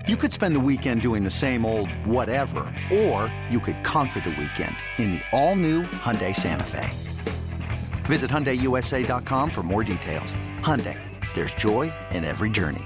You could spend the weekend doing the same old whatever, or you could conquer the weekend in the all-new Hyundai Santa Fe. Visit HyundaiUSA.com for more details. Hyundai, there's joy in every journey.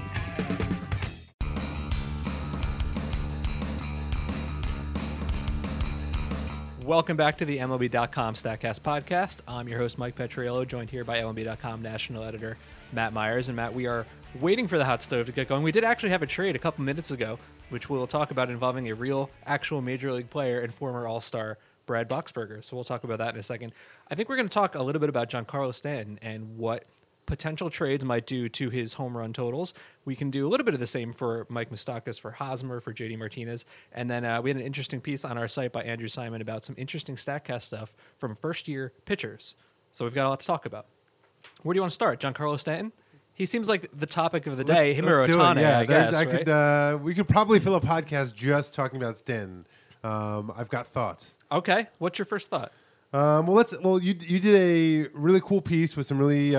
Welcome back to the MLB.com StatCast podcast. I'm your host, Mike Petriello, joined here by MLB.com national editor Matt Myers. And Matt, we are waiting for the hot stove to get going. We did actually have a trade a couple minutes ago, which we'll talk about, involving a real, actual Major League player and former All-Star Brad Boxberger. So we'll talk about that in a second. I think we're going to talk a little bit about Giancarlo Stanton and what potential trades might do to his home run totals. We can do a little bit of the same for Mike Moustakas, for Hosmer, for JD Martinez. And then we had an interesting piece on our site by Andrew Simon about some interesting StatCast stuff from first-year pitchers. So we've got a lot to talk about. Where do you want to start? Giancarlo Stanton? He seems like the topic of the day. Him or Ohtani, I guess, right? We could probably fill a podcast just talking about Stanton. I've got thoughts. Okay. What's your first thought? You did a really cool piece with some really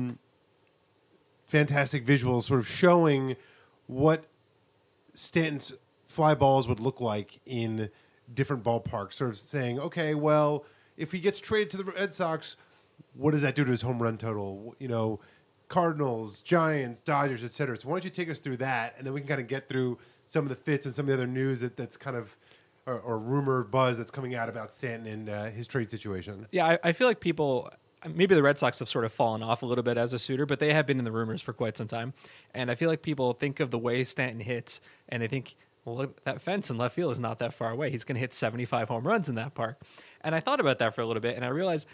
fantastic visuals, sort of showing what Stanton's fly balls would look like in different ballparks. Sort of saying, okay, well, if he gets traded to the Red Sox, what does that do to his home run total? You know, Cardinals, Giants, Dodgers, et cetera. So why don't you take us through that, and then we can kind of get through some of the fits and some of the other news that's kind of or rumor buzz that's coming out about Stanton and his trade situation. Yeah, I feel like people, maybe the Red Sox have sort of fallen off a little bit as a suitor, but they have been in the rumors for quite some time. And I feel like people think of the way Stanton hits, and they think, well, look, that fence in left field is not that far away. He's going to hit 75 home runs in that park. And I thought about that for a little bit, and I realized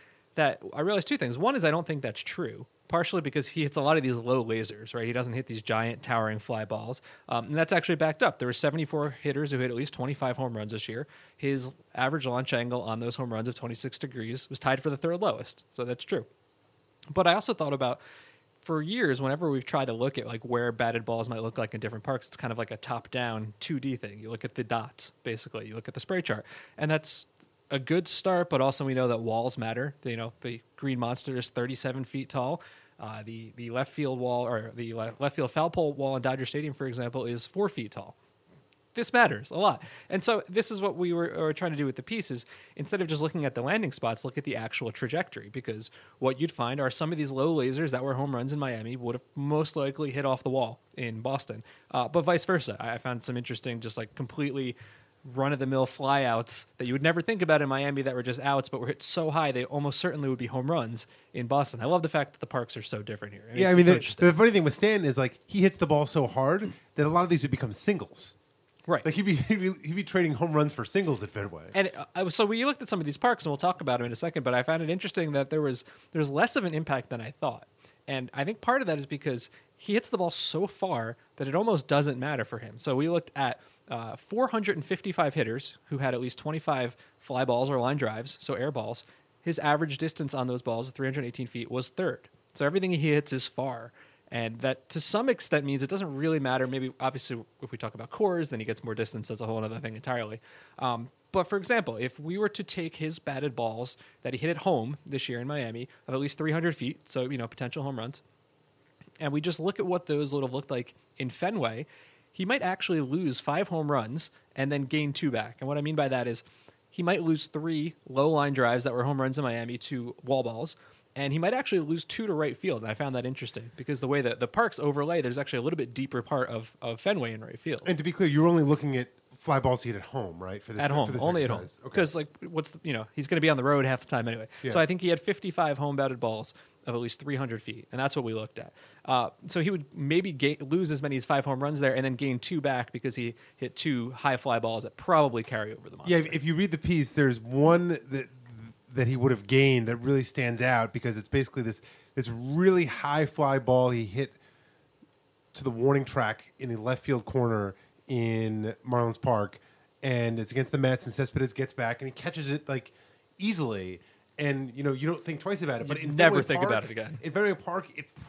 two things. One is I don't think that's true, partially because he hits a lot of these low lasers, right? He doesn't hit these giant towering fly balls. And that's actually backed up. There were 74 hitters who hit at least 25 home runs this year. His average launch angle on those home runs of 26 degrees was tied for the third lowest. So that's true. But I also thought about, for years, whenever we've tried to look at like where batted balls might look like in different parks, it's kind of like a top-down 2D thing. You look at the dots, basically. You look at the spray chart. And that's a good start, but also we know that walls matter. You know, the Green Monster is 37 feet tall. The left field wall, or the left field foul pole wall in Dodger Stadium, for example, is 4 feet tall. This matters a lot. And so this is what we were trying to do with the pieces. Instead of just looking at the landing spots, look at the actual trajectory, because what you'd find are some of these low lasers that were home runs in Miami would have most likely hit off the wall in Boston. But vice versa. I found some interesting, just like completely run-of-the-mill flyouts that you would never think about in Miami that were just outs, but were hit so high they almost certainly would be home runs in Boston. I love the fact that the parks are so different here. Yeah, I mean, the funny thing with Stanton is like he hits the ball so hard that a lot of these would become singles. Right. Like he'd be trading home runs for singles at Fenway. And so we looked at some of these parks, and we'll talk about them in a second, but I found it interesting that there's less of an impact than I thought. And I think part of that is because he hits the ball so far that it almost doesn't matter for him. So we looked at 455 hitters who had at least 25 fly balls or line drives, so air balls. His average distance on those balls, 318 feet, was third. So everything he hits is far. And that to some extent means it doesn't really matter. Maybe, obviously, if we talk about cores, then he gets more distance. That's a whole other thing entirely. But for example, if we were to take his batted balls that he hit at home this year in Miami of at least 300 feet, so, potential home runs, and we just look at what those would have looked like in Fenway, he might actually lose 5 home runs and then gain 2 back. And what I mean by that is he might lose 3 low line drives that were home runs in Miami to wall balls, and he might actually lose 2 to right field. And I found that interesting because the way that the parks overlay, there's actually a little bit deeper part of Fenway in right field. And to be clear, you're only looking at fly balls he hit at home, right? For this, at home, for this only exercise. At home. Because he's going to be on the road half the time anyway. Yeah. So I think he had 55 home batted balls of at least 300 feet, and that's what we looked at. So he would maybe lose as many as 5 home runs there and then gain 2 back because he hit 2 high fly balls that probably carry over the monster. Yeah, if you read the piece, there's one that he would have gained that really stands out because it's basically this really high fly ball he hit to the warning track in the left field corner in Marlins Park, and it's against the Mets, and Cespedes gets back and he catches it like easily, and you don't think twice about it. But in never Fenway think Park, about it again. In Fenway Park,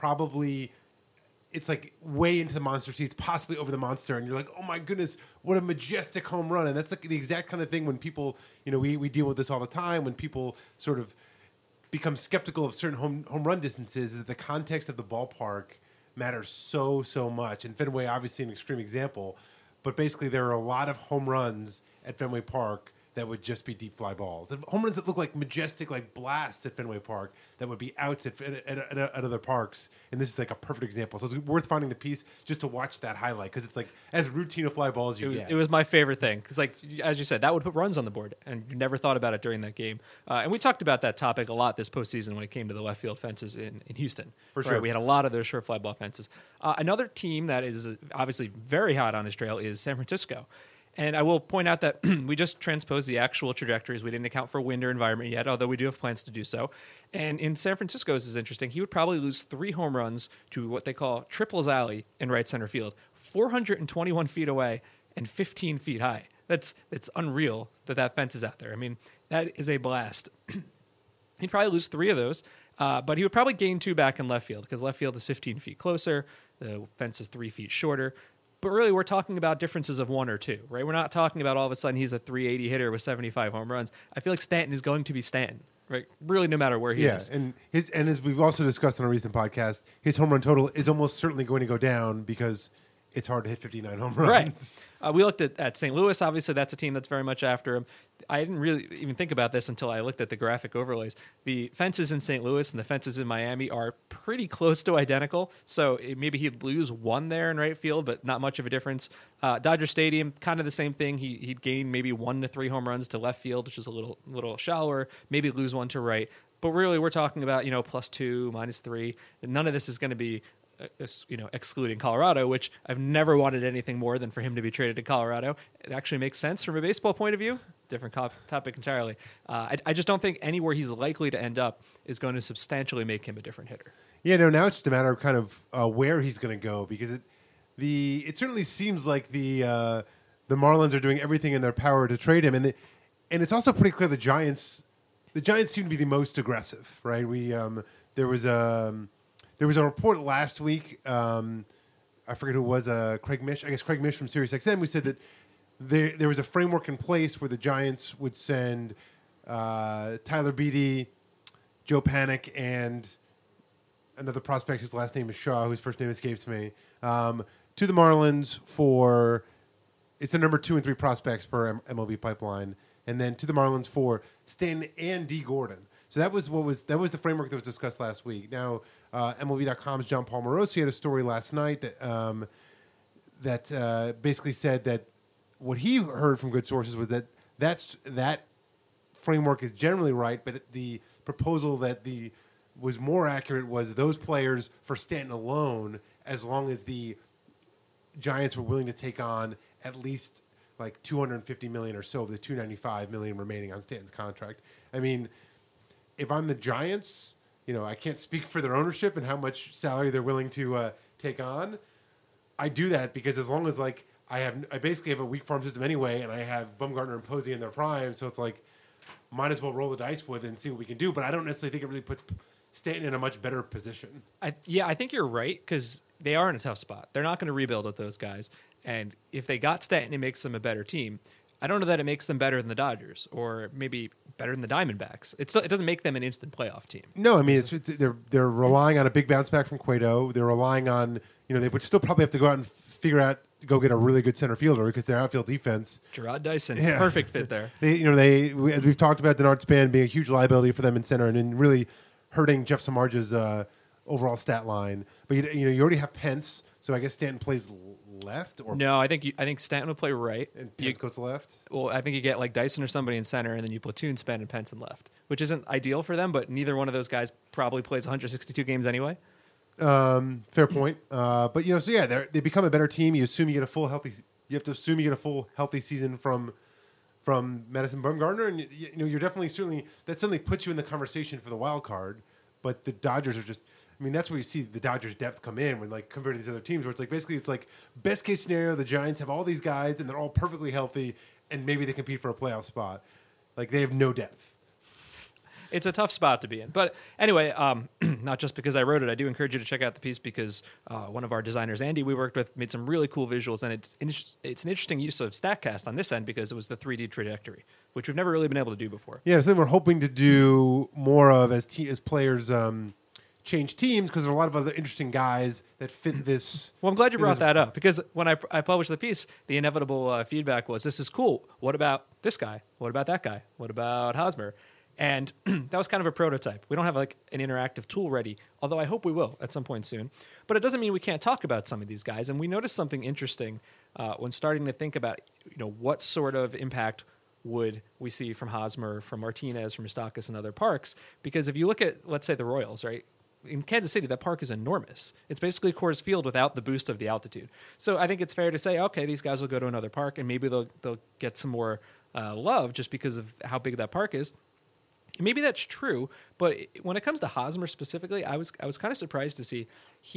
it's like way into the monster seats, possibly over the monster, and you're like, oh my goodness, what a majestic home run. And that's like the exact kind of thing when people, we deal with this all the time, when people sort of become skeptical of certain home run distances, that the context of the ballpark matters so much. And Fenway, obviously an extreme example, but basically there are a lot of home runs at Fenway Park that would just be deep fly balls. And home runs that look like majestic, like blasts at Fenway Park that would be outs at other parks. And this is like a perfect example. So it's worth finding the piece just to watch that highlight because it's like as routine a fly ball as you get. It was my favorite thing because, like as you said, that would put runs on the board, and you never thought about it during that game. And we talked about that topic a lot this postseason when it came to the left field fences in Houston. For sure. Right? We had a lot of those short fly ball fences. Another team that is obviously very hot on his trail is San Francisco. And I will point out that we just transposed the actual trajectories. We didn't account for wind or environment yet, although we do have plans to do so. And in San Francisco's is interesting. He would probably lose 3 home runs to what they call Triples Alley in right center field, 421 feet away and 15 feet high. It's unreal that fence is out there. I mean, that is a blast. He'd probably lose 3 of those, but he would probably gain 2 back in left field because left field is 15 feet closer. The fence is 3 feet shorter. But really, we're talking about differences of 1 or 2, right? We're not talking about all of a sudden he's a 380 hitter with 75 home runs. I feel like Stanton is going to be Stanton, right? Really, no matter where he is. And as we've also discussed on a recent podcast, his home run total is almost certainly going to go down because it's hard to hit 59 home runs. Right. We looked at St. Louis. Obviously, that's a team that's very much after him. I didn't really even think about this until I looked at the graphic overlays. The fences in St. Louis and the fences in Miami are pretty close to identical. So maybe he'd lose 1 there in right field, but not much of a difference. Dodger Stadium, kind of the same thing. He'd gain maybe 1 to 3 home runs to left field, which is a little shallower. Maybe lose 1 to right. But really, we're talking about +2, -3. And none of this is going to be excluding Colorado, which I've never wanted anything more than for him to be traded to Colorado. It actually makes sense from a baseball point of view. Different topic entirely. I just don't think anywhere he's likely to end up is going to substantially make him a different hitter. Yeah, no, now it's just a matter of kind of where he's going to go because it certainly seems like the Marlins are doing everything in their power to trade him, and it's also pretty clear the Giants seem to be the most aggressive, right? There was a report last week. I forget who it was. Craig Mish. I guess Craig Mish from SiriusXM. We said that there was a framework in place where the Giants would send Tyler Beede, Joe Panik, and another prospect whose last name is Shaw, whose first name escapes me, to the Marlins for it's the number 2 and 3 prospects per MLB pipeline, and then to the Marlins for Stanton and D. Gordon. So that was the framework that was discussed last week. Now, MLB.com's John Paul Morosi had a story last night that basically said that what he heard from good sources was that framework is generally right, but the proposal that was more accurate was those players for Stanton alone, as long as the Giants were willing to take on at least like $250 million or so of the $295 million remaining on Stanton's contract. I mean, if I'm the Giants, I can't speak for their ownership and how much salary they're willing to take on. I do that because as long as I basically have a weak farm system anyway, and I have Bumgarner and Posey in their prime, so it's like might as well roll the dice with it and see what we can do. But I don't necessarily think it really puts Stanton in a much better position. I think you're right because they are in a tough spot. They're not going to rebuild with those guys, and if they got Stanton, it makes them a better team. I don't know that it makes them better than the Dodgers or maybe better than the Diamondbacks. It doesn't make them an instant playoff team. No, I mean they're relying on a big bounce back from Cueto. They're relying on they would still probably have to go out and go get a really good center fielder because their outfield defense. Gerard Dyson, perfect fit there. They as we've talked about, Denard Span being a huge liability for them in center and really hurting Jeff Samardzij's overall stat line. But you already have Pence, so I guess Stanton plays left or no. I think Stanton would play right and Pence goes to left. Well, I think you get like Dyson or somebody in center, and then you platoon Span and Pence in left, which isn't ideal for them. But neither one of those guys probably plays 162 games anyway. Fair point. But they become a better team. You assume you get a full healthy. You have to assume you get a full healthy season from Madison Bumgarner, and you're certainly puts you in the conversation for the wild card. But the Dodgers are just. I mean, that's where you see the Dodgers' depth come in when, compared to these other teams, where it's like best case scenario, the Giants have all these guys and they're all perfectly healthy, and maybe they compete for a playoff spot. They have no depth. It's a tough spot to be in. But anyway, not just because I wrote it, I do encourage you to check out the piece because one of our designers, Andy, we worked with, made some really cool visuals, and it's an interesting use of StatCast on this end because it was the 3D trajectory, which we've never really been able to do before. Yeah, so we're hoping to do more of as players change teams because there are a lot of other interesting guys that fit this. Well, I'm glad you brought that up because when I published the piece, the inevitable feedback was, this is cool. What about this guy? What about that guy? What about Hosmer? And that was kind of a prototype. We don't have like an interactive tool ready, although I hope we will at some point soon. But it doesn't mean we can't talk about some of these guys. And we noticed something interesting when starting to think about, what sort of impact would we see from Hosmer, from Martinez, from Moustakas, and other parks. Because if you look at, let's say, the Royals, right? In Kansas City, that park is enormous. It's basically Coors Field without the boost of the altitude. So I think it's fair to say, okay, these guys will go to another park, and maybe they'll get some more love just because of how big that park is. Maybe that's true, but when it comes to Hosmer specifically, I was kind of surprised to see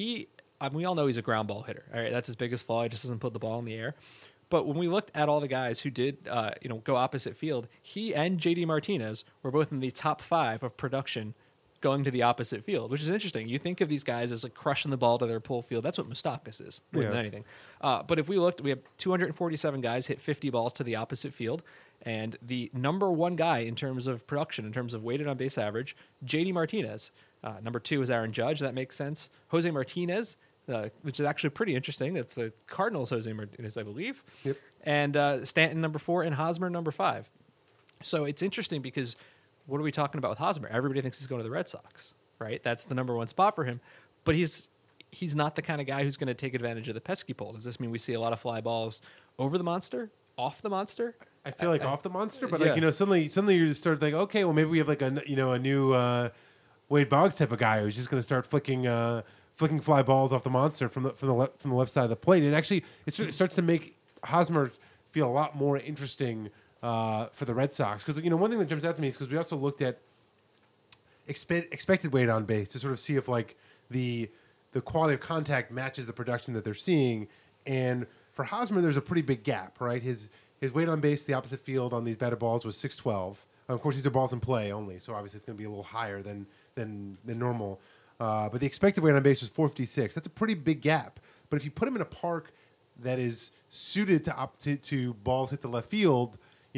we all know he's a ground ball hitter. All right, that's his biggest flaw. He just doesn't put the ball in the air. But when we looked at all the guys who did, go opposite field, he and JD Martinez were both in the top 5 of production going to the opposite field, which is interesting. You think of these guys as like crushing the ball to their pull field. That's what Moustakas is more than anything. But if we looked, we have 247 guys hit 50 balls to the opposite field. And the number 1 guy in terms of production, in terms of weighted on base average, JD Martinez. Number 2 is Aaron Judge. That makes sense. Jose Martinez, which is actually pretty interesting. That's the Cardinals' Jose Martinez, I believe. Yep. And Stanton, number 4, and Hosmer, number 5. So it's interesting because what are we talking about with Hosmer? Everybody thinks he's going to the Red Sox, right? That's the number 1 spot for him. But he's not the kind of guy who's going to take advantage of the pesky pole. Does this mean we see a lot of fly balls over the monster, off the monster? I feel like off the monster, but yeah. suddenly you just start thinking, okay, well maybe we have like a new Wade Boggs type of guy who's just going to start flicking fly balls off the monster from the left side of the plate. And actually, it starts to make Hosmer feel a lot more interesting for the Red Sox, because one thing that jumps out to me is because we also looked at expected weight on base to sort of see if like the quality of contact matches the production that they're seeing. And for Hosmer, there's a pretty big gap, right? His weight on base to the opposite field on these batted balls was 612. Of course, these are balls in play only, so obviously it's going to be a little higher than normal. But the expected weight on base was 456. That's a pretty big gap. But if you put him in a park that is suited to balls hit the left field,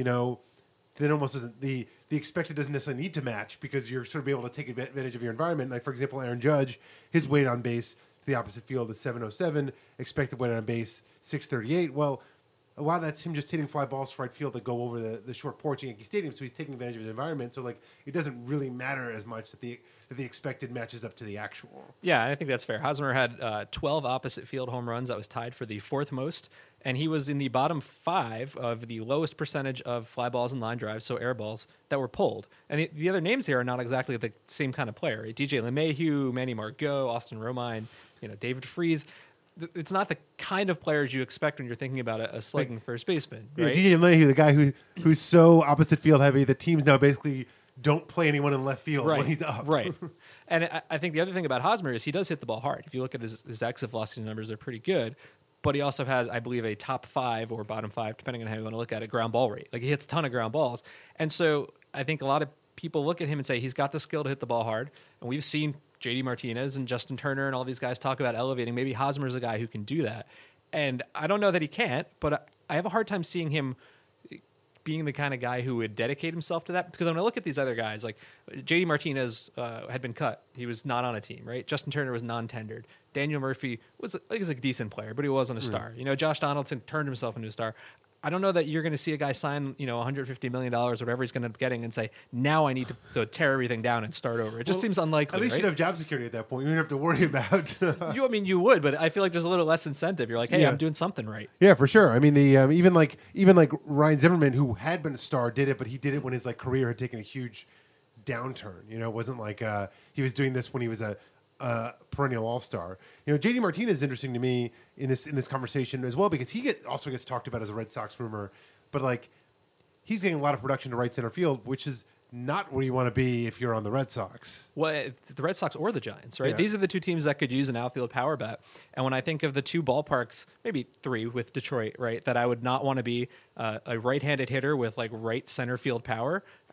then almost doesn't the expected doesn't necessarily need to match, because you're sort of able to take advantage of your environment. Like, for example, Aaron Judge, his weight on base to the opposite field is 707, expected weight on base 638. Well, a lot of that's him just hitting fly balls to right field that go over the short porch at Yankee Stadium, so he's taking advantage of his environment. So like, it doesn't really matter as much that the expected matches up to the actual. Yeah, I think that's fair. Hosmer had 12 opposite field home runs. That was tied for the 4th most, and he was in the bottom 5 of the lowest percentage of fly balls and line drives, so air balls, that were pulled. And the other names here are not exactly the same kind of player. Right? DJ LeMahieu, Manny Margot, Austin Romine, David Freese. It's not the kind of players you expect when you're thinking about a slugging first baseman, right? Yeah, DJ LeMahieu, the guy who's so opposite field heavy, the teams now basically don't play anyone in left field when he's up. Right. And I think the other thing about Hosmer is he does hit the ball hard. If you look at his exit velocity numbers, they're pretty good. But he also has, I believe, a top 5 or bottom 5, depending on how you want to look at it, ground ball rate. Like, he hits a ton of ground balls. And so I think a lot of people look at him and say he's got the skill to hit the ball hard. And we've seen JD Martinez and Justin Turner and all these guys talk about elevating. Maybe Hosmer's a guy who can do that. And I don't know that he can't, but I have a hard time seeing him being the kind of guy who would dedicate himself to that. Because when I look at these other guys, like JD Martinez had been cut. He was not on a team, right? Justin Turner was non-tendered. Daniel Murphy was a decent player, but he wasn't a star. Josh Donaldson turned himself into a star. I don't know that you're going to see a guy sign, $150 million or whatever he's going to end up getting and say, now I need to tear everything down and start over. It just seems unlikely. At least right? you'd have job security at that point. You don't have to worry about. You would, but I feel like there's a little less incentive. You're like, hey, I'm doing something right. Yeah, for sure. I mean, the even like Ryan Zimmerman, who had been a star, did it, but he did it when his career had taken a huge downturn. It wasn't like he was doing this when he was a perennial all-star. JD Martinez is interesting to me in this conversation as well, because he also gets talked about as a Red Sox rumor, but he's getting a lot of production to right center field, which is not where you want to be if you're on the Red Sox. Well, the Red Sox or the Giants, right? Yeah. These are the two teams that could use an outfield power bat. And when I think of the 2 ballparks, maybe 3 with Detroit, right, that I would not want to be a right-handed hitter with right center field power,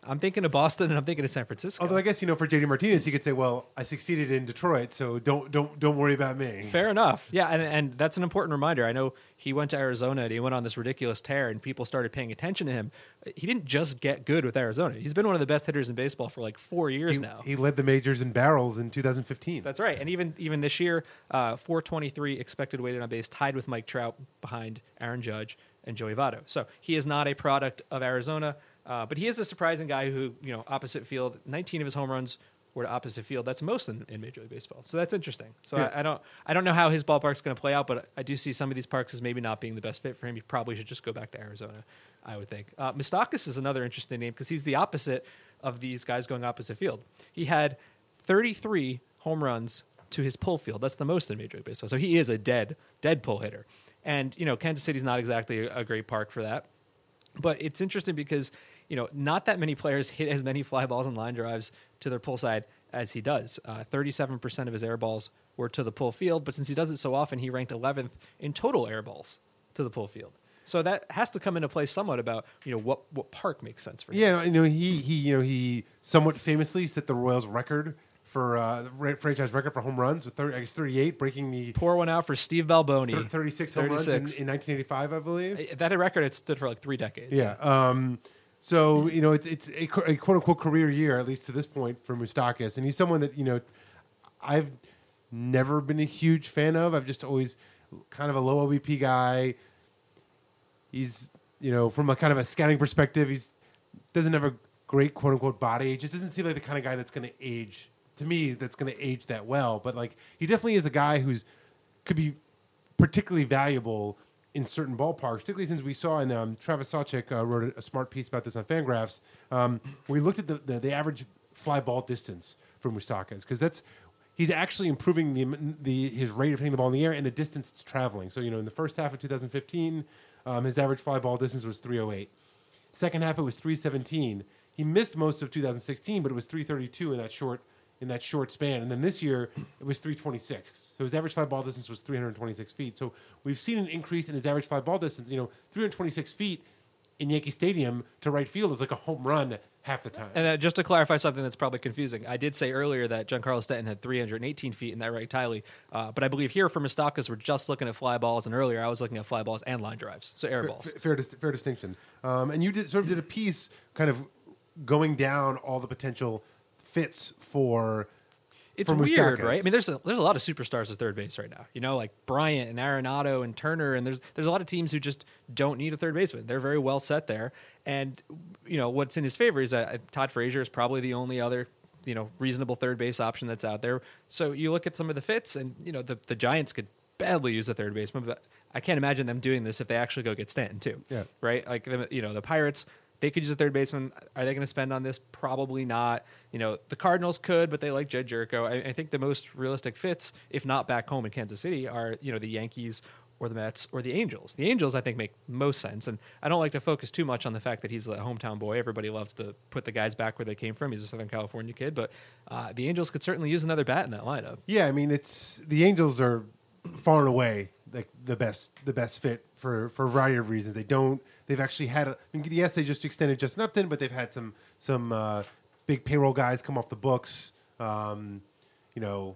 I'm thinking of Boston and I'm thinking of San Francisco. Although I guess, for JD Martinez, he could say, well, I succeeded in Detroit, so don't worry about me. Fair enough. Yeah, and that's an important reminder. I know he went to Arizona and he went on this ridiculous tear and people started paying attention to him. He didn't just get good with Arizona. He's been one of the best hitters in baseball for like 4 years now. He led the majors in barrels in 2015. That's right. And even this year, 423 expected weighted on base, tied with Mike Trout behind Aaron Judge and Joey Votto. So he is not a product of Arizona. But he is a surprising guy who, opposite field, 19 of his home runs were to opposite field. That's most in Major League Baseball. So that's interesting. So yeah. I don't know how his ballpark's going to play out, but I do see some of these parks as maybe not being the best fit for him. He probably should just go back to Arizona, I would think. Moustakas is another interesting name because he's the opposite of these guys going opposite field. He had 33 home runs to his pull field. That's the most in Major League Baseball. So he is a dead pull hitter. And, Kansas City's not exactly a great park for that. But it's interesting because, not that many players hit as many fly balls and line drives to their pull side as he does. 37% of his air balls were to the pull field, but since he does it so often, he ranked 11th in total air balls to the pull field. So that has to come into play somewhat about, what park makes sense for him. Yeah, he somewhat famously set the Royals record for franchise record for home runs with 38, breaking the pour one out for Steve Balboni. 36 home runs in 1985, I believe. That record had stood for like 3 decades. Yeah. So it's a quote unquote career year, at least to this point, for Moustakas, and he's someone that I've never been a huge fan of. I've just always kind of a low OBP guy. He's from a kind of a scouting perspective, doesn't have a great quote unquote body. It just doesn't seem like the kind of guy that's going to age. To me, that's going to age that well. But like, he definitely is a guy could be particularly valuable in certain ballparks, particularly since we saw, and Travis Sawchik wrote a smart piece about this on Fangraphs, where he looked at the average fly ball distance for Moustakas, because he's actually improving his rate of hitting the ball in the air and the distance it's traveling. So in the first half of 2015, his average fly ball distance was 308. Second half it was 317. He missed most of 2016, but it was 332 in that short span. And then this year, it was 326. So his average fly ball distance was 326 feet. So we've seen an increase in his average fly ball distance. 326 feet in Yankee Stadium to right field is like a home run half the time. And just to clarify something that's probably confusing, I did say earlier that Giancarlo Stanton had 318 feet in that right Tiley. But I believe here for Moustakas, we're just looking at fly balls. And earlier, I was looking at fly balls and line drives. So air balls. Fair distinction. And you did a piece kind of going down all the potential fits for it's weird, right? I mean, there's a lot of superstars at third base right now. Like Bryant and Arenado and Turner, and there's a lot of teams who just don't need a third baseman. They're very well set there, and what's in his favor is that Todd Frazier is probably the only other reasonable third base option that's out there. So you look at some of the fits, and the Giants could badly use a third baseman, but I can't imagine them doing this if they actually go get Stanton too. Yeah, right. Like the Pirates. They could use a third baseman. Are they going to spend on this? Probably not. The Cardinals could, but they like Jed Jerko. I think the most realistic fits, if not back home in Kansas City, are the Yankees or the Mets or the Angels. The Angels, I think, make most sense. And I don't like to focus too much on the fact that he's a hometown boy. Everybody loves to put the guys back where they came from. He's a Southern California kid. But the Angels could certainly use another bat in that lineup. Yeah, I mean, the Angels are far and away like the best fit for a variety of reasons. They've actually had yes, they just extended Justin Upton, but they've had some big payroll guys come off the books. Who am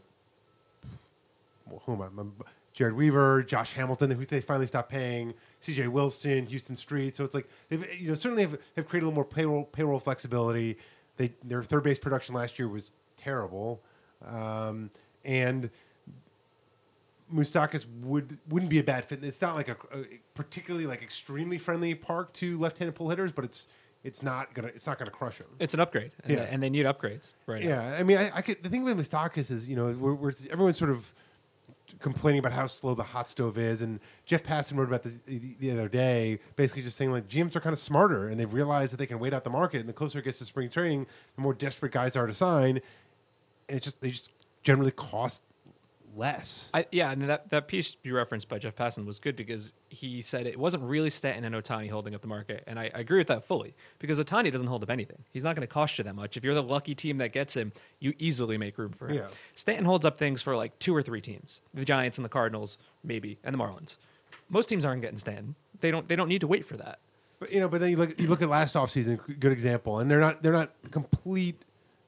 I? Jared Weaver, Josh Hamilton, who they finally stopped paying, CJ Wilson, Houston Street. So it's like they've certainly have created a little more payroll flexibility. Their third base production last year was terrible, and Moustakas wouldn't be a bad fit. It's not like a particularly like extremely friendly park to left-handed pull hitters, but it's not gonna crush them. It's an upgrade, and they need upgrades right now. Yeah, I mean, the thing with Moustakas is we're everyone's sort of complaining about how slow the hot stove is, and Jeff Passan wrote about this the other day, basically just saying like GMs are kind of smarter and they've realized that they can wait out the market, and the closer it gets to spring training, the more desperate guys are to sign, and they just generally cost less. And that piece you referenced by Jeff Passan was good because he said it wasn't really Stanton and Ohtani holding up the market, and I agree with that fully because Ohtani doesn't hold up anything. He's not going to cost you that much. If you're the lucky team that gets him, you easily make room for him. Yeah. Stanton holds up things for like 2 or 3 teams, the Giants and the Cardinals maybe, and the Marlins. Most teams aren't getting Stanton. They don't need to wait for that. But but then you look at last offseason, good example, and they're not completely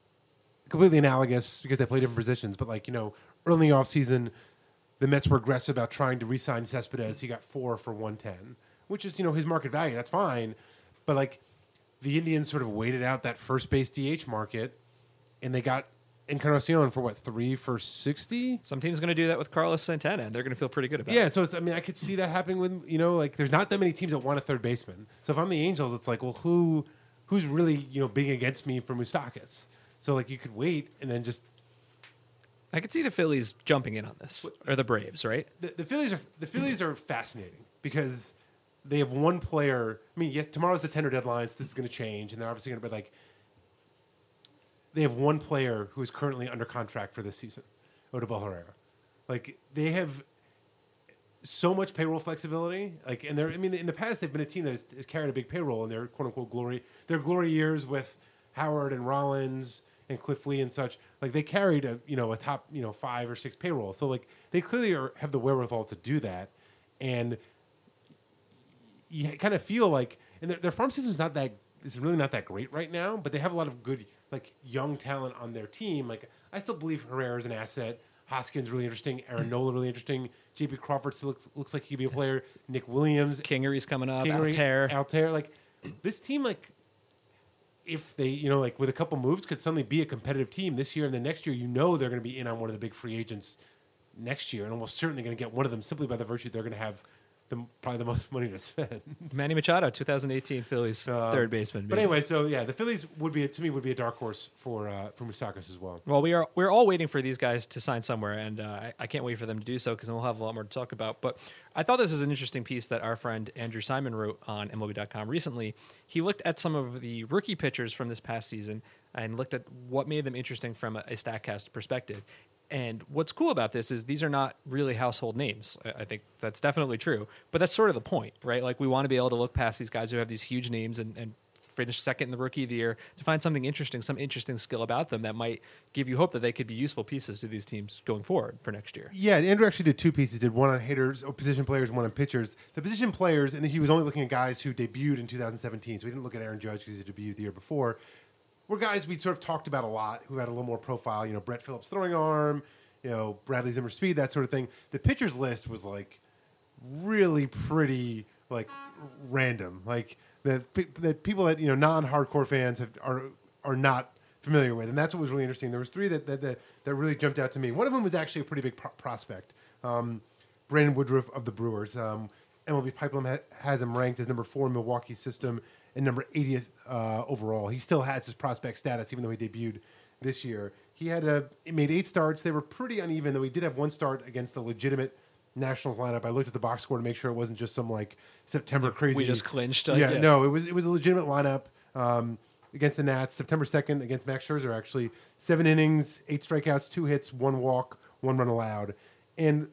analogous because they play different positions. But early offseason, the Mets were aggressive about trying to re-sign Cespedes. He got 4 for $110, which is his market value. That's fine, but the Indians sort of waited out that first base DH market, and they got Encarnacion for 3 for $60. Some team's going to do that with Carlos Santana, and they're going to feel pretty good about it. Yeah, so I could see that happening with there's not that many teams that want a third baseman. So if I'm the Angels, it's who's really being against me for Moustakas? So you could wait and then just. I could see the Phillies jumping in on this, or the Braves, right? The Phillies are fascinating because they have one player. I mean, yes, tomorrow's the tender deadline, so this is going to change, and they're obviously going to be they have one player who is currently under contract for this season, Odubel Herrera. They have so much payroll flexibility. And in the past they've been a team that has carried a big payroll in their quote unquote glory. Their glory years with Howard and Rollins and Cliff Lee and such. They carried a top 5 or 6 payroll. So they clearly have the wherewithal to do that, and you kind of feel and their farm system is really not that great right now, but they have a lot of good young talent on their team. I still believe Herrera is an asset. Hoskins really interesting. Aaron Nola really interesting. J.P. Crawford still looks like he could be a player. Nick Williams, Kingery's coming up. Altair. This team if they with a couple moves could suddenly be a competitive team this year and the next year. They're going to be in on one of the big free agents next year, and almost certainly going to get one of them simply by the virtue they're going to have probably the most money to spend. Manny Machado, 2018 Phillies third baseman. But anyway, so yeah, the Phillies would be a dark horse for Moustakas as well. Well, we're all waiting for these guys to sign somewhere, and I can't wait for them to do so because then we'll have a lot more to talk about. But I thought this was an interesting piece that our friend Andrew Simon wrote on MLB.com recently. He looked at some of the rookie pitchers from this past season and looked at what made them interesting from a StatCast perspective. And what's cool about this is these are not really household names. I think that's definitely true. But that's sort of the point, right? We want to be able to look past these guys who have these huge names and finish second in the Rookie of the Year to find something interesting, some interesting skill about them that might give you hope that they could be useful pieces to these teams going forward for next year. Yeah, Andrew actually did 2 pieces. Did one on hitters, or position players, and one on pitchers. The position players, and he was only looking at guys who debuted in 2017, so he didn't look at Aaron Judge because he debuted the year before. Were guys we sort of talked about a lot who had a little more profile. Brett Phillips' throwing arm, Bradley Zimmer speed, that sort of thing. The pitchers list was really pretty random. That people that non-hardcore fans are not familiar with, and that's what was really interesting. There was 3 that really jumped out to me. One of them was actually a pretty big prospect, Brandon Woodruff of the Brewers. MLB Pipeline has him ranked as number 4 in Milwaukee's system and number 80th overall. He still has his prospect status, even though he debuted this year. He made 8 starts. They were pretty uneven, though he did have 1 start against a legitimate Nationals lineup. I looked at the box score to make sure it wasn't just some September crazy. We just clinched. No, it was a legitimate lineup against the Nats. September 2nd against Max Scherzer, actually. 7 innings, 8 strikeouts, 2 hits, 1 walk, 1 run allowed. And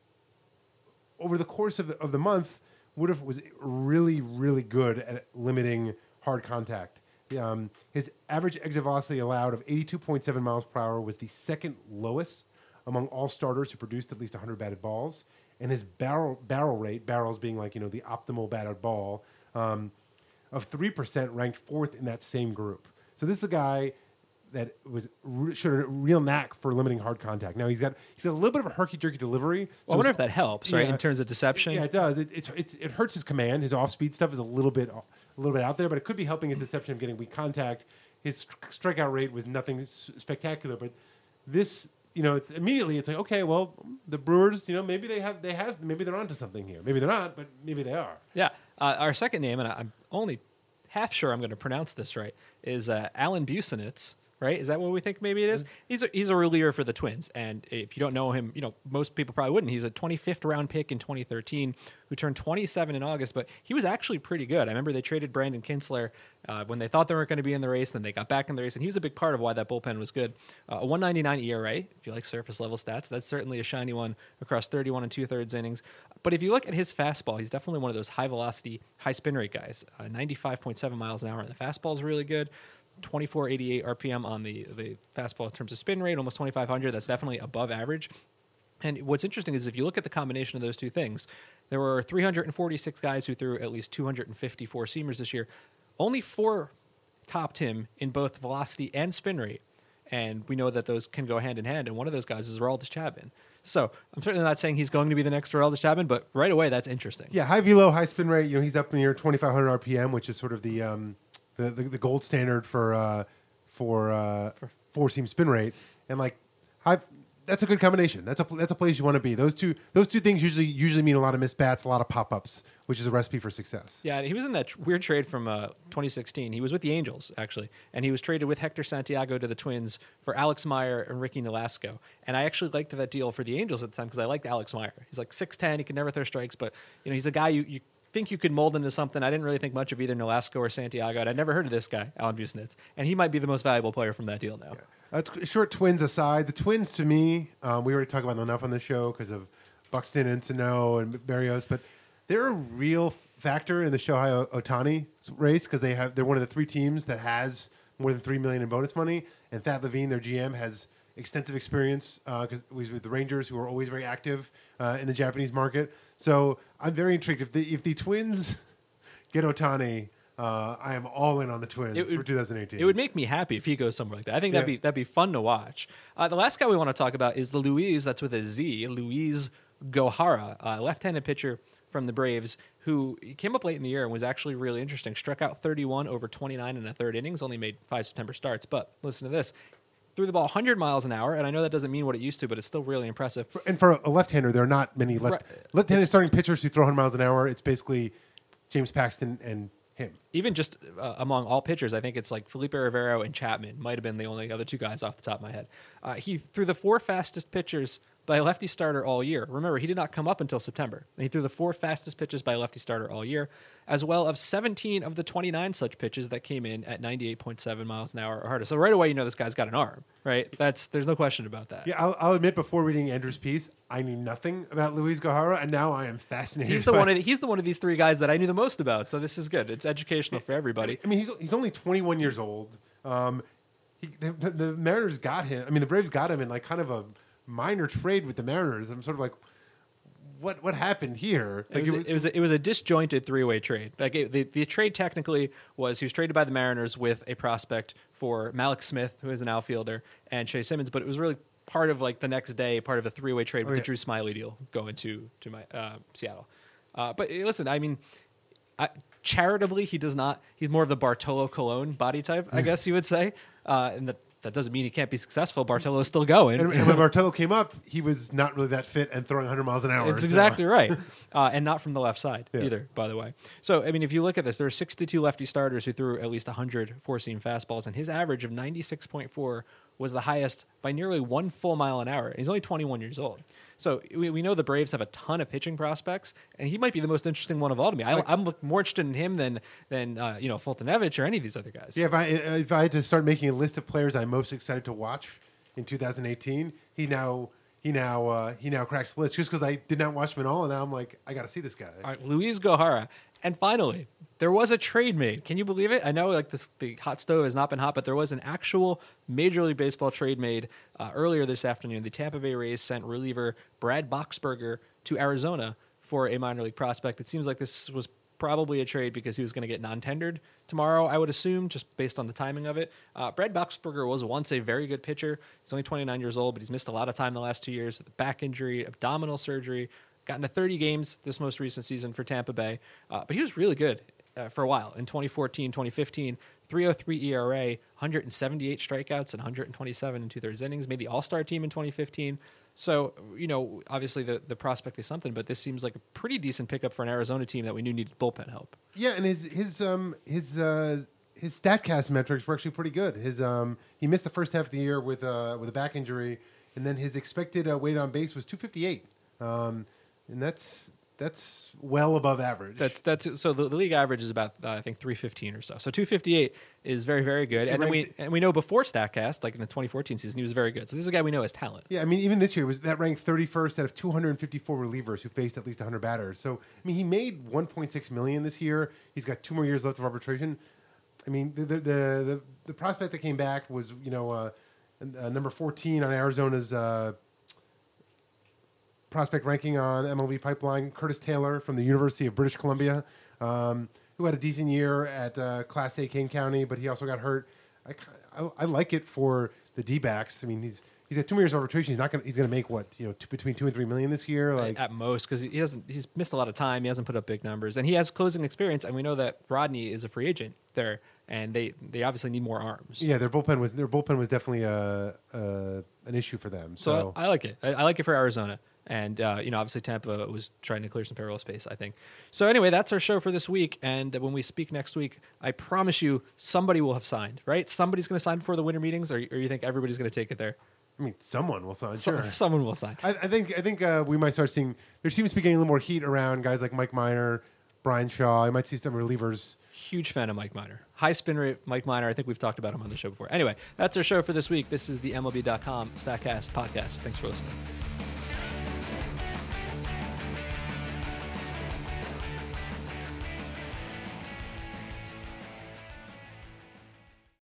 over the course of the month, Woodruff was really, really good at limiting hard contact. His average exit velocity allowed of 82.7 miles per hour was the second lowest among all starters who produced at least 100 batted balls. And his barrel rate, barrels being the optimal batted ball, of 3% ranked 4th in that same group. So this is a guy that showed a real knack for limiting hard contact. Now he's got a little bit of a herky-jerky delivery. Well, I wonder if that helps, right, in terms of deception. Yeah, it does. It hurts his command. His off-speed stuff is a little bit out there, but it could be helping his deception of getting weak contact. His strikeout rate was nothing spectacular, but this, it's okay, well, the Brewers, maybe maybe they're onto something here. Maybe they're not, but maybe they are. Yeah. Our second name, and I'm only half sure I'm going to pronounce this right, is Alan Busenitz. Right? Is that what we think maybe it is? He's a reliever for the Twins. And if you don't know him, most people probably wouldn't. He's a 25th round pick in 2013 who turned 27 in August, but he was actually pretty good. I remember they traded Brandon Kinsler when they thought they weren't going to be in the race, then they got back in the race, and he was a big part of why that bullpen was good. A 1.99 ERA, if you like surface level stats, that's certainly a shiny one across 31 and 2/3 innings. But if you look at his fastball, he's definitely one of those high velocity, high spin rate guys. 95.7 miles an hour, and the fastball is really good. 2488 RPM on the fastball in terms of spin rate, almost 2,500. That's definitely above average. And what's interesting is if you look at the combination of those two things, There were 346 guys who threw at least 254 seamers this year. Only 4 topped him in both velocity and spin rate. And we know that those can go hand in hand. And one of those guys is Aroldis Chapman. So I'm certainly not saying he's going to be the next Aroldis Chapman, but right away, that's interesting. Yeah, high velo, high spin rate. He's up near 2,500 RPM, which is sort of the gold standard for four-seam spin rate. And that's a good combination. That's a place you want to be. Those two things usually mean a lot of missed bats, a lot of pop-ups, which is a recipe for success. Yeah, he was in that weird trade from 2016. He was with the Angels, actually, and he was traded with Hector Santiago to the Twins for Alex Meyer and Ricky Nolasco. And I actually liked that deal for the Angels at the time because I liked Alex Meyer. He's like 6'10", he can never throw strikes, but he's a guy you think you could mold into something. I didn't really think much of either Nolasco or Santiago, and I'd never heard of this guy, Alan Busenitz, and he might be the most valuable player from that deal now. Yeah. Short Twins aside, the Twins to me, we already talked about them enough on the show because of Buxton and Sano and Berrios, but they're a real factor in the Shohei Ohtani race because they're one of the 3 teams that has more than $3 million in bonus money, and Thad Levine, their GM, has extensive experience because he was with the Rangers, who are always very active in the Japanese market. So I'm very intrigued. If the Twins get Ohtani, I am all in on the Twins for 2018. It would make me happy if he goes somewhere like that. I think that'd be fun to watch. The last guy we want to talk about is the Luis, that's with a Z, Luis Gohara, left-handed pitcher from the Braves, who came up late in the year and was actually really interesting. Struck out 31 over 29 in a third innings, only made 5 September starts. But listen to this. Threw the ball 100 miles an hour, and I know that doesn't mean what it used to, but it's still really impressive. And for a left-hander, there are not many left-handed starting pitchers who throw 100 miles an hour. It's basically James Paxton and him. Even just among all pitchers, I think it's like Felipe Rivero and Chapman might have been the only other 2 guys off the top of my head. He threw the 4 fastest pitchers by a lefty starter all year. Remember, he did not come up until September. And he threw the 4 fastest pitches by a lefty starter all year, as well as 17 of the 29 such pitches that came in at 98.7 miles an hour or harder. So right away, this guy's got an arm, right? There's no question about that. Yeah, I'll admit, before reading Andrew's piece, I knew nothing about Luis Gohara, and now I am fascinated. He's the one of these 3 guys that I knew the most about. So this is good. It's educational for everybody. I mean, he's only 21 years old. The Mariners got him. I mean, the Braves got him in kind of a minor trade with the Mariners. I'm sort of like, what happened here? It was a disjointed 3-way trade. The trade technically was he was traded by the Mariners with a prospect for Malik Smith, who is an outfielder, and Chase Simmons, but it was really part of the next day, part of a 3-way trade with the Drew Smyly deal going to Seattle. But listen, I mean, charitably, he does not. He's more of the Bartolo Colon body type, I guess you would say, and that doesn't mean he can't be successful. Bartolo's still going. And when Bartolo came up, he was not really that fit and throwing 100 miles an hour. That's exactly right. And not from the left side either, by the way. So, I mean, if you look at this, there are 62 lefty starters who threw at least 100 four-seam fastballs, and his average of 96.4 was the highest by nearly 1 full mile an hour. He's only 21 years old. So we know the Braves have a ton of pitching prospects, and he might be the most interesting one of all to me. I'm more interested in him than Foltynewicz or any of these other guys. Yeah, if I had to start making a list of players I'm most excited to watch in 2018, he now cracks the list just because I did not watch him at all, and now I'm like, I got to see this guy. All right, Luis Gohara. And finally, there was a trade made. Can you believe it? I know the hot stove has not been hot, but there was an actual Major League Baseball trade made earlier this afternoon. The Tampa Bay Rays sent reliever Brad Boxberger to Arizona for a minor league prospect. It seems like this was probably a trade because he was going to get non-tendered tomorrow, I would assume, just based on the timing of it. Brad Boxberger was once a very good pitcher. He's only 29 years old, but he's missed a lot of time the last 2 years with a back injury, abdominal surgery. Got into 30 games this most recent season for Tampa Bay. But he was really good for a while. In 2014, 2015, 3.03 ERA, 178 strikeouts, and 127 and 2/3 innings. Made the All-Star team in 2015. So, obviously the prospect is something, but this seems like a pretty decent pickup for an Arizona team that we knew needed bullpen help. Yeah, and his StatCast metrics were actually pretty good. He missed the first half of the year with a back injury, and then his expected weight on base was 258. And that's well above average. So the league average is about I think 315 or so. So 258 is very, very good. And we know before StatCast, like in the 2014 season, he was very good. So this is a guy we know as talent. Yeah, I mean, even this year that ranked 31st out of 254 relievers who faced at least 100 batters. So I mean, he made $1.6 million this year. He's got 2 more years left of arbitration. I mean, the prospect that came back was number 14 on Arizona's prospect ranking on MLB Pipeline, Curtis Taylor from the University of British Columbia, who had a decent year at Class A Kane County, but he also got hurt. I like it for the D-backs. I mean, he's got 2 years of arbitration. He's going to make what, between $2 and $3 million this year, like at most, because he's missed a lot of time. He hasn't put up big numbers, and he has closing experience. And we know that Rodney is a free agent there, and they obviously need more arms. Yeah, their bullpen was definitely an issue for them. So I like it. I like it for Arizona. And, obviously Tampa was trying to clear some payroll space, I think. So anyway, that's our show for this week. And when we speak next week, I promise you somebody will have signed, right? Somebody's going to sign before the winter meetings, or you think everybody's going to take it there? I mean, someone will sign. Sure, someone will sign. I think we might start seeing. There seems to be getting a little more heat around guys like Mike Minor, Brian Shaw. You might see some relievers. Huge fan of Mike Minor. High spin rate Mike Minor. I think we've talked about him on the show before. Anyway, that's our show for this week. This is the MLB.com StatCast podcast. Thanks for listening.